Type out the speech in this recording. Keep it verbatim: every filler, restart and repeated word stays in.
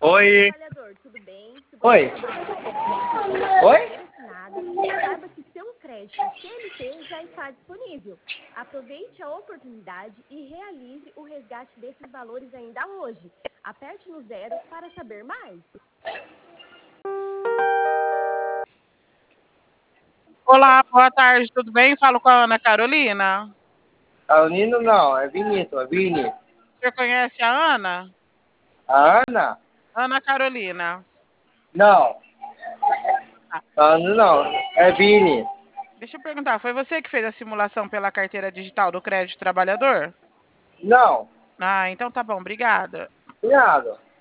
Oi. Trabalhador, tudo bem? Se você Oi. trabalha Oi? assinada, saiba que seu crédito C L T já está disponível. Aproveite a oportunidade e realize o resgate desses valores ainda hoje. Aperte no zero para saber mais. Olá, boa tarde, tudo bem? Falo com a Ana Carolina. Carolina não, é Vinícius, é Vini. Você conhece a Ana? A Ana? Ana Carolina. Não. Ah, Ana não, é Vini. deixa eu perguntar, foi você que fez a simulação pela carteira digital do crédito trabalhador? Não. Ah, então tá bom, obrigada. Obrigado.